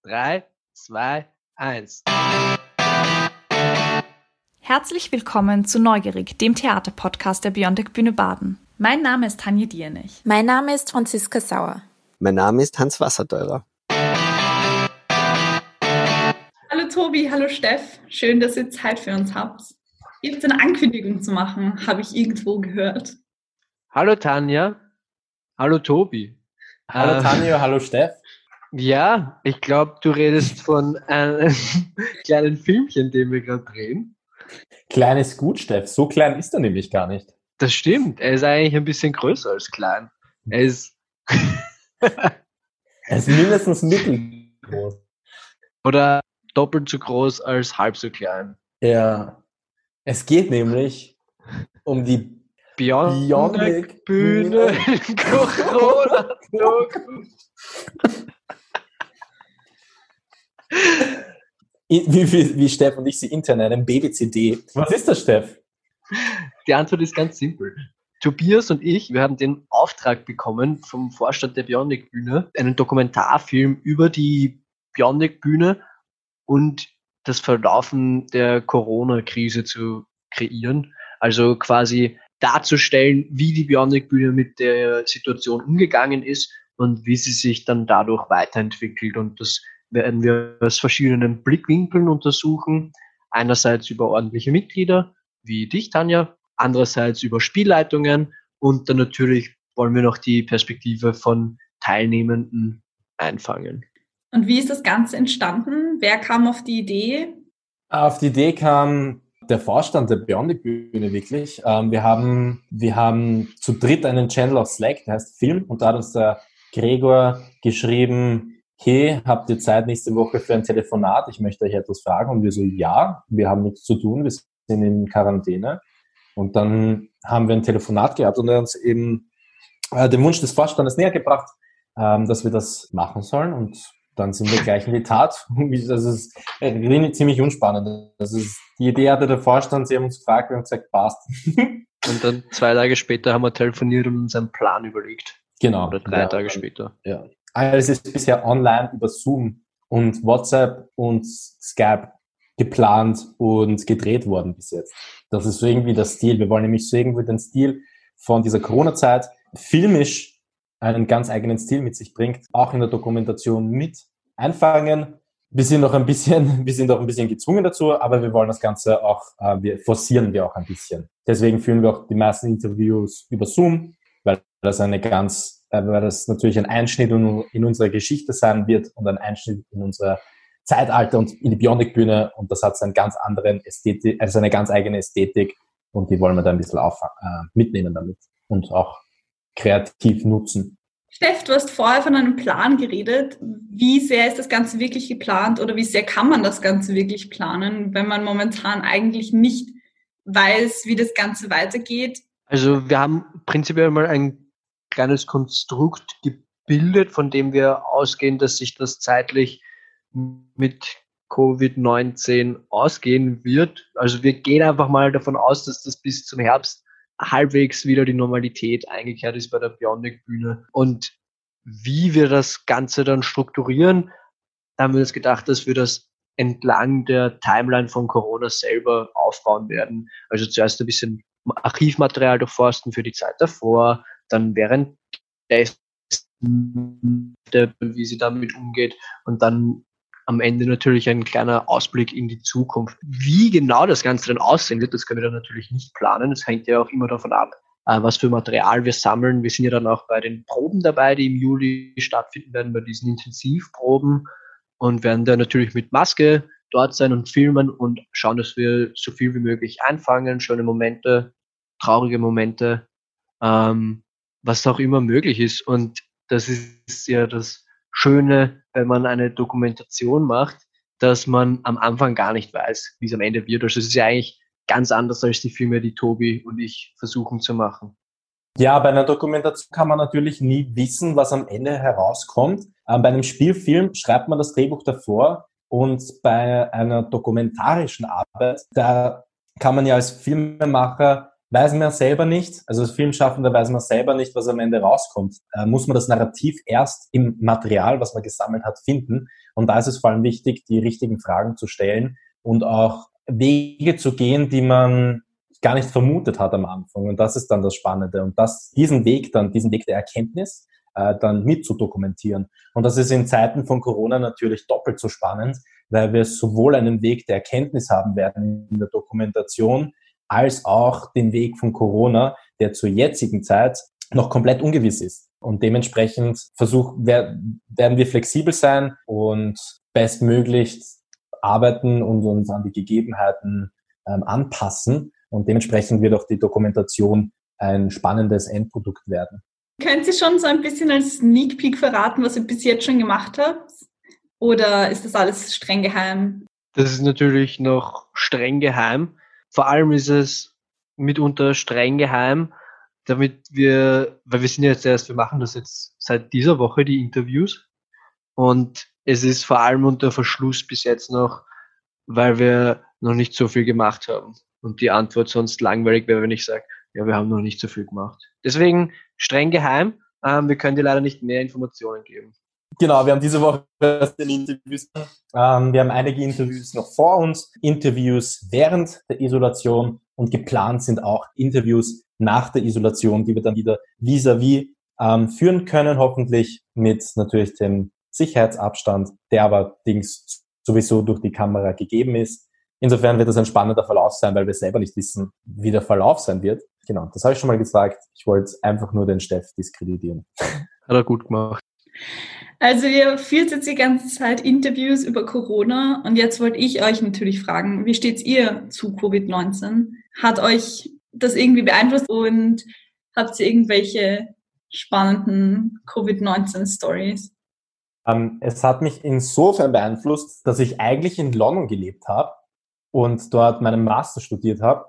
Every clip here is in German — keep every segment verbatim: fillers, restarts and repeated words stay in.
drei, zwei, eins. Herzlich willkommen zu Neugierig, dem Theaterpodcast der Beyondec Bühne Baden. Mein Name ist Tanja Diernich. Mein Name ist Franziska Sauer. Mein Name ist Hans Wasserteurer. Hallo Tobi, hallo Steff. Schön, dass ihr Zeit für uns habt. Ihr habt eine Ankündigung zu machen, habe ich irgendwo gehört. Hallo Tanja. Hallo Tobi. Hallo äh, Tanja, hallo Steff. Ja, ich glaube, du redest von einem kleinen Filmchen, den wir gerade drehen. Klein ist gut, Steff. So klein ist er nämlich gar nicht. Das stimmt. Er ist eigentlich ein bisschen größer als klein. Er ist... er ist mindestens mittelgroß. Oder doppelt so groß als halb so klein. Ja. Es geht nämlich um die Beyondec Bühne Corona. Wie, wie, wie Steff und ich sie intern nennen, Baby-C D. Was ist das, Steff? Die Antwort ist ganz simpel. Tobias und ich, wir haben den Auftrag bekommen vom Vorstand der Beyondec Bühne, einen Dokumentarfilm über die Beyondec Bühne und das Verlaufen der Corona-Krise zu kreieren. Also quasi darzustellen, wie die Beyondec Bühne mit der Situation umgegangen ist und wie sie sich dann dadurch weiterentwickelt. Und das werden wir aus verschiedenen Blickwinkeln untersuchen. Einerseits über ordentliche Mitglieder, wie dich, Tanja, andererseits über Spielleitungen und dann natürlich wollen wir noch die Perspektive von Teilnehmenden einfangen. Und wie ist das Ganze entstanden? Wer kam auf die Idee? Auf die Idee kam der Vorstand der Beyondec Bühne wirklich. Wir haben, wir haben zu dritt einen Channel auf Slack, der heißt Film, und da hat uns der Gregor geschrieben, hey, habt ihr Zeit nächste Woche für ein Telefonat? Ich möchte euch etwas fragen. Und wir so, ja, wir haben nichts zu tun, wir sind in Quarantäne. Und dann haben wir ein Telefonat gehabt und er hat uns eben äh, den Wunsch des Vorstandes näher gebracht, ähm, dass wir das machen sollen. Und dann sind wir gleich in die Tat. Das ist äh, ziemlich unspannend. Das ist, die Idee hatte der Vorstand, sie haben uns gefragt, wir haben gesagt, passt. Und dann zwei Tage später haben wir telefoniert und uns einen Plan überlegt. Genau. Oder drei ja, Tage später. Ja. Also es ist bisher online über Zoom und WhatsApp und Skype geplant und gedreht worden bis jetzt. Das ist so irgendwie der Stil. Wir wollen nämlich so irgendwie den Stil von dieser Corona-Zeit filmisch einen ganz eigenen Stil mit sich bringt, auch in der Dokumentation mit einfangen. Wir sind noch ein bisschen, wir sind noch ein bisschen gezwungen dazu, aber wir wollen das Ganze auch, äh, wir forcieren wir auch ein bisschen. Deswegen führen wir auch die meisten Interviews über Zoom, weil das eine ganz weil das natürlich ein Einschnitt in unsere Geschichte sein wird und ein Einschnitt in unser Zeitalter und in die Beyondec Bühne, und das hat einen ganz anderen Ästhetik, also eine ganz eigene Ästhetik, und die wollen wir da ein bisschen auf, äh, mitnehmen damit und auch kreativ nutzen. Steff, du hast vorher von einem Plan geredet. Wie sehr ist das Ganze wirklich geplant oder wie sehr kann man das Ganze wirklich planen, wenn man momentan eigentlich nicht weiß, wie das Ganze weitergeht? Also wir haben prinzipiell mal ein kleines Konstrukt gebildet, von dem wir ausgehen, dass sich das zeitlich mit Covid neunzehn ausgehen wird. Also wir gehen einfach mal davon aus, dass das bis zum Herbst halbwegs wieder die Normalität eingekehrt ist bei der Beyondec Bühne. Und wie wir das Ganze dann strukturieren, da haben wir uns gedacht, dass wir das entlang der Timeline von Corona selber aufbauen werden. Also zuerst ein bisschen Archivmaterial durchforsten für die Zeit davor, dann während Testen, wie sie damit umgeht, und dann am Ende natürlich ein kleiner Ausblick in die Zukunft. Wie genau das Ganze dann aussehen wird, das können wir dann natürlich nicht planen. Das hängt ja auch immer davon ab, was für Material wir sammeln. Wir sind ja dann auch bei den Proben dabei, die im Juli stattfinden werden, bei diesen Intensivproben, und werden dann natürlich mit Maske dort sein und filmen und schauen, dass wir so viel wie möglich einfangen, schöne Momente, traurige Momente, ähm, was auch immer möglich ist. Und das ist ja das Schöne, wenn man eine Dokumentation macht, dass man am Anfang gar nicht weiß, wie es am Ende wird. Also es ist ja eigentlich ganz anders als die Filme, die Tobi und ich versuchen zu machen. Ja, bei einer Dokumentation kann man natürlich nie wissen, was am Ende herauskommt. Ähm, bei einem Spielfilm schreibt man das Drehbuch davor, und bei einer dokumentarischen Arbeit, da kann man ja als Filmemacher weiß man selber nicht, also als Filmschaffender weiß man selber nicht, was am Ende rauskommt. Äh, muss man das Narrativ erst im Material, was man gesammelt hat, finden. Und da ist es vor allem wichtig, die richtigen Fragen zu stellen und auch Wege zu gehen, die man gar nicht vermutet hat am Anfang. Und das ist dann das Spannende. Und das, diesen Weg dann, diesen Weg der Erkenntnis, äh, dann mit zu dokumentieren. Und das ist in Zeiten von Corona natürlich doppelt so spannend, weil wir sowohl einen Weg der Erkenntnis haben werden in der Dokumentation, als auch den Weg von Corona, der zur jetzigen Zeit noch komplett ungewiss ist. Und dementsprechend versuchen, werden wir flexibel sein und bestmöglich arbeiten und uns an die Gegebenheiten ähm, anpassen. Und dementsprechend wird auch die Dokumentation ein spannendes Endprodukt werden. Können Sie schon so ein bisschen als Sneak Peek verraten, was ihr bis jetzt schon gemacht habt? Oder ist das alles streng geheim? Das ist natürlich noch streng geheim. Vor allem ist es mitunter streng geheim, damit wir, weil wir sind ja jetzt erst, wir machen das jetzt seit dieser Woche, die Interviews. Und es ist vor allem unter Verschluss bis jetzt noch, weil wir noch nicht so viel gemacht haben. Und die Antwort sonst langweilig wäre, wenn ich sage, ja, wir haben noch nicht so viel gemacht. Deswegen streng geheim. Ähm, wir können dir leider nicht mehr Informationen geben. Genau, wir haben diese Woche den Interviews. Ähm, wir haben einige Interviews noch vor uns, Interviews während der Isolation und geplant sind auch Interviews nach der Isolation, die wir dann wieder vis-à-vis ähm, führen können, hoffentlich mit natürlich dem Sicherheitsabstand, der aber Dings sowieso durch die Kamera gegeben ist. Insofern wird das ein spannender Verlauf sein, weil wir selber nicht wissen, wie der Verlauf sein wird. Genau, das habe ich schon mal gesagt. Ich wollte einfach nur den Steff diskreditieren. Hat er gut gemacht. Also ihr führt jetzt die ganze Zeit Interviews über Corona und jetzt wollte ich euch natürlich fragen, wie steht ihr zu Covid neunzehn? Hat euch das irgendwie beeinflusst und habt ihr irgendwelche spannenden Covid neunzehn Stories? Ähm, es hat mich insofern beeinflusst, dass ich eigentlich in London gelebt habe und dort meinen Master studiert habe.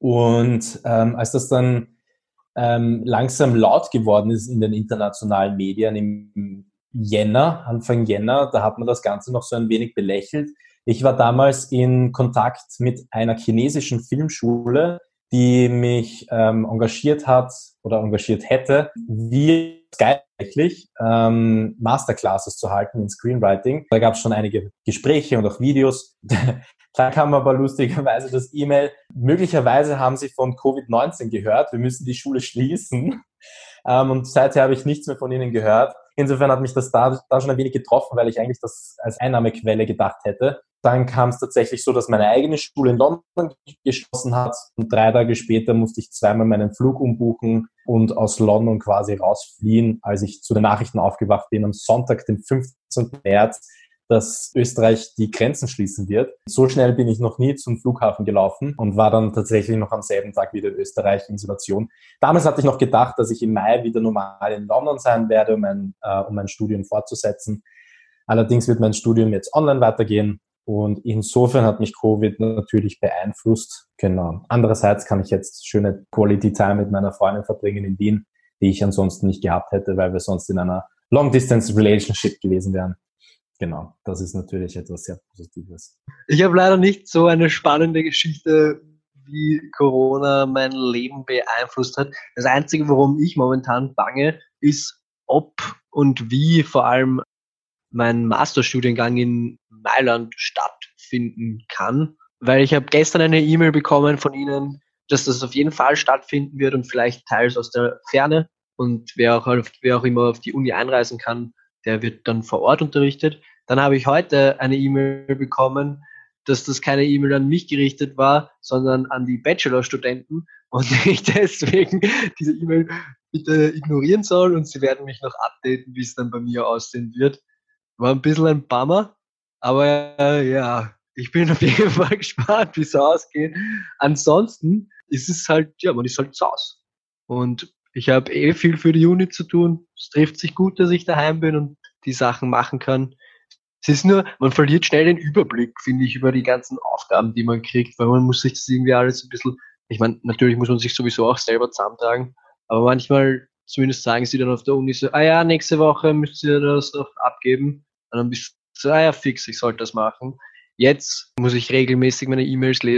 Und ähm, als das dann ähm, langsam laut geworden ist in den internationalen Medien im Jänner, Anfang Jänner, da hat man das Ganze noch so ein wenig belächelt. Ich war damals in Kontakt mit einer chinesischen Filmschule, die mich ähm, engagiert hat oder engagiert hätte, wie Skype eigentlich ähm, Masterclasses zu halten in Screenwriting. Da gab es schon einige Gespräche und auch Videos. Da kam aber lustigerweise das E-Mail, möglicherweise haben Sie von Covid neunzehn gehört, wir müssen die Schule schließen. Ähm, und seither habe ich nichts mehr von Ihnen gehört. Insofern hat mich das da, da schon ein wenig getroffen, weil ich eigentlich das als Einnahmequelle gedacht hätte. Dann kam es tatsächlich so, dass meine eigene Schule in London geschlossen hat und drei Tage später musste ich zweimal meinen Flug umbuchen und aus London quasi rausfliehen, als ich zu den Nachrichten aufgewacht bin am Sonntag, den fünfzehnten März, dass Österreich die Grenzen schließen wird. So schnell bin ich noch nie zum Flughafen gelaufen und war dann tatsächlich noch am selben Tag wieder in Österreich in Isolation. Damals hatte ich noch gedacht, dass ich im Mai wieder normal in London sein werde, um mein, äh, um mein Studium fortzusetzen. Allerdings wird mein Studium jetzt online weitergehen und insofern hat mich Covid natürlich beeinflusst. Genau. Andererseits kann ich jetzt schöne Quality Time mit meiner Freundin verbringen in Wien, die ich ansonsten nicht gehabt hätte, weil wir sonst in einer Long-Distance-Relationship gewesen wären. Genau, das ist natürlich etwas sehr Positives. Ich habe leider nicht so eine spannende Geschichte, wie Corona mein Leben beeinflusst hat. Das Einzige, worum ich momentan bange, ist, ob und wie vor allem mein Masterstudiengang in Mailand stattfinden kann. Weil ich habe gestern eine E-Mail bekommen von Ihnen, dass das auf jeden Fall stattfinden wird und vielleicht teils aus der Ferne. Und wer auch, wer auch immer auf die Uni einreisen kann, der wird dann vor Ort unterrichtet. Dann habe ich heute eine E-Mail bekommen, dass das keine E-Mail an mich gerichtet war, sondern an die Bachelorstudenten und ich deswegen diese E-Mail bitte ignorieren soll und sie werden mich noch updaten, wie es dann bei mir aussehen wird. War ein bisschen ein Bummer, aber äh, ja, ich bin auf jeden Fall gespannt, wie es ausgeht. Ansonsten ist es halt, ja, man ist halt zu Hause. Und ich habe eh viel für die Uni zu tun. Es trifft sich gut, dass ich daheim bin und die Sachen machen kann. Es ist nur, man verliert schnell den Überblick, finde ich, über die ganzen Aufgaben, die man kriegt, weil man muss sich das irgendwie alles ein bisschen, ich meine, natürlich muss man sich sowieso auch selber zusammentragen, aber manchmal, zumindest sagen sie dann auf der Uni so, ah ja, nächste Woche müsst ihr das noch abgeben. Und dann bist du so, ah ja, fix, ich sollte das machen. Jetzt muss ich regelmäßig meine E-Mails lesen.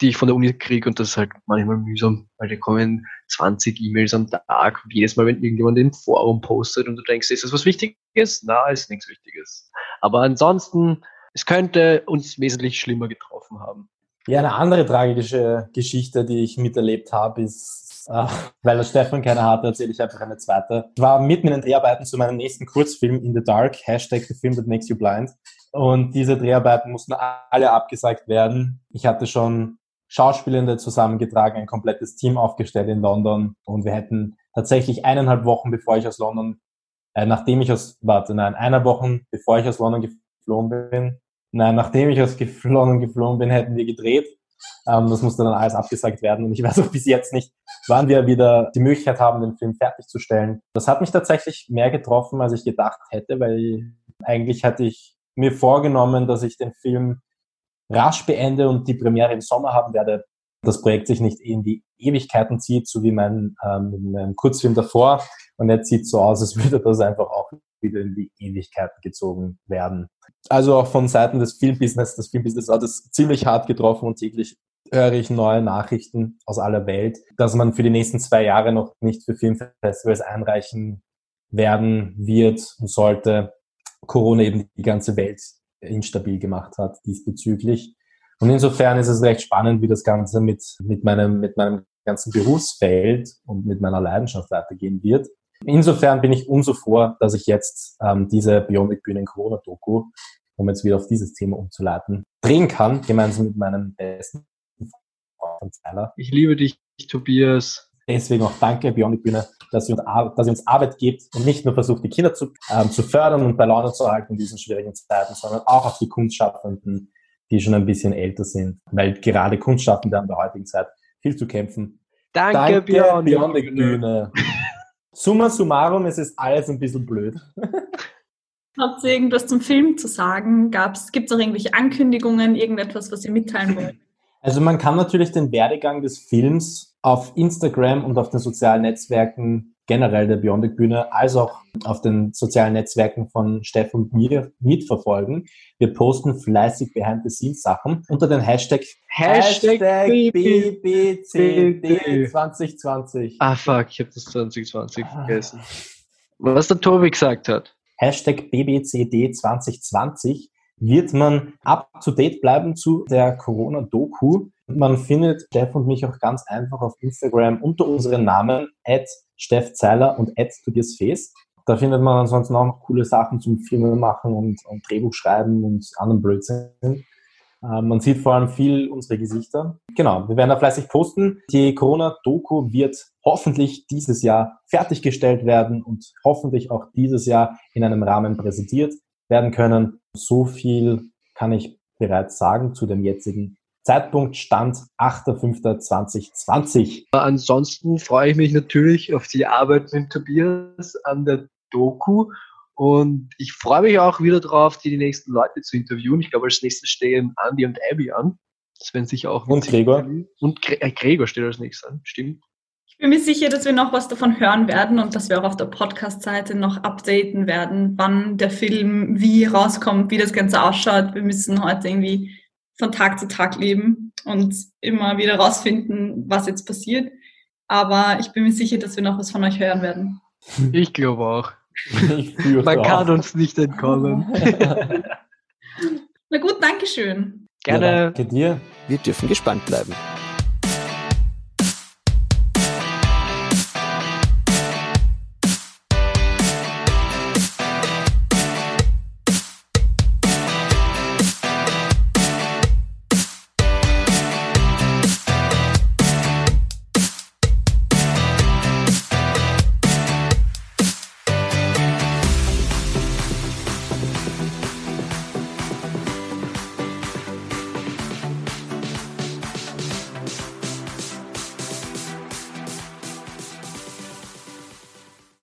die ich von der Uni kriege, und das ist halt manchmal mühsam, weil da kommen zwanzig E-Mails am Tag. Und jedes Mal, wenn irgendjemand im Forum postet und du denkst, ist das was Wichtiges? Na, ist nichts Wichtiges. Aber ansonsten, es könnte uns wesentlich schlimmer getroffen haben. Ja, eine andere tragische Geschichte, die ich miterlebt habe, ist, äh, weil der Stefan keine hatte, erzähle ich einfach eine zweite. Ich war mitten in den Dreharbeiten zu meinem nächsten Kurzfilm In the Dark, Hashtag The Film That Makes You Blind. Und diese Dreharbeiten mussten alle abgesagt werden. Ich hatte schon Schauspielende zusammengetragen, ein komplettes Team aufgestellt in London, und wir hätten tatsächlich eineinhalb Wochen, bevor ich aus London, äh, nachdem ich aus, warte, nein, eineinhalb Wochen, bevor ich aus London geflogen bin, nein, nachdem ich aus London geflogen bin, hätten wir gedreht. Ähm, das musste dann alles abgesagt werden, und ich weiß auch bis jetzt nicht, wann wir wieder die Möglichkeit haben, den Film fertigzustellen. Das hat mich tatsächlich mehr getroffen, als ich gedacht hätte, weil eigentlich hatte ich mir vorgenommen, dass ich den Film rasch beende und die Premiere im Sommer haben werde. Das Projekt sich nicht in die Ewigkeiten zieht, so wie mein, ähm, mein Kurzfilm davor. Und jetzt sieht es so aus, als würde das einfach auch wieder in die Ewigkeiten gezogen werden. Also auch von Seiten des Filmbusiness, das Filmbusiness hat es ziemlich hart getroffen, und täglich höre ich neue Nachrichten aus aller Welt, dass man für die nächsten zwei Jahre noch nicht für Filmfestivals einreichen werden wird und sollte. Corona eben die ganze Welt instabil gemacht hat diesbezüglich. Und insofern ist es recht spannend, wie das Ganze mit, mit meinem, mit meinem ganzen Berufsfeld und mit meiner Leidenschaft weitergehen wird. Insofern bin ich umso froh, dass ich jetzt ähm, diese Beyond Bühnen Corona-Doku, um jetzt wieder auf dieses Thema umzuleiten, drehen kann, gemeinsam mit meinem besten Freund Zeiler. Ich liebe dich, Tobias. Deswegen auch danke, Beyond Bühne, dass ihr, uns, dass ihr uns Arbeit gebt und nicht nur versucht, die Kinder zu, ähm, zu fördern und bei Laune zu halten in diesen schwierigen Zeiten, sondern auch auf die Kunstschaffenden, die schon ein bisschen älter sind, weil gerade Kunstschaffende haben in der heutigen Zeit viel zu kämpfen. Danke, danke Beyond, Beyond Bühne. Bühne. Summa summarum, es ist alles ein bisschen blöd. Habt ihr irgendwas zum Film zu sagen? Gibt es auch irgendwelche Ankündigungen, irgendetwas, was ihr mitteilen wollt? Also man kann natürlich den Werdegang des Films auf Instagram und auf den sozialen Netzwerken generell der Beyond Bühne, als auch auf den sozialen Netzwerken von Steff und mir mitverfolgen. Wir posten fleißig Behind-the-Scenes-Sachen unter den Hashtag, Hashtag, Hashtag B B C D zwanzig zwanzig. Ah, fuck, ich habe das zwanzig zwanzig vergessen. Was der Tobi gesagt hat. Hashtag B B C D zwanzig zwanzig wird man up-to-date bleiben zu der Corona-Doku. Man findet Steff und mich auch ganz einfach auf Instagram unter unseren Namen at Steff Zeiler und at Tobias Fees. Da findet man ansonsten auch noch coole Sachen zum Filme machen und, und Drehbuch schreiben und anderen Blödsinn. Äh, man sieht vor allem viel unsere Gesichter. Genau, wir werden da fleißig posten. Die Corona-Doku wird hoffentlich dieses Jahr fertiggestellt werden und hoffentlich auch dieses Jahr in einem Rahmen präsentiert werden können. So viel kann ich bereits sagen zu dem jetzigen Zeitpunkt. Stand achter fünfter zweitausendzwanzig. Ansonsten freue ich mich natürlich auf die Arbeit mit Tobias an der Doku, und ich freue mich auch wieder drauf, die, die nächsten Leute zu interviewen. Ich glaube, als nächstes stehen Andi und Abby an. Das werden sicher auch Und Gregor. Und Gre- äh, Gregor steht als nächstes an, stimmt. Ich bin mir sicher, dass wir noch was davon hören werden und dass wir auch auf der Podcast-Seite noch updaten werden, wann der Film wie rauskommt, wie das Ganze ausschaut. Wir müssen heute irgendwie von Tag zu Tag leben und immer wieder rausfinden, was jetzt passiert. Aber ich bin mir sicher, dass wir noch was von euch hören werden. Ich glaube auch. Ich führe Man drauf. kann uns nicht entkommen. Na gut, Dankeschön. Gerne. Ja, danke dir. Wir dürfen gespannt bleiben.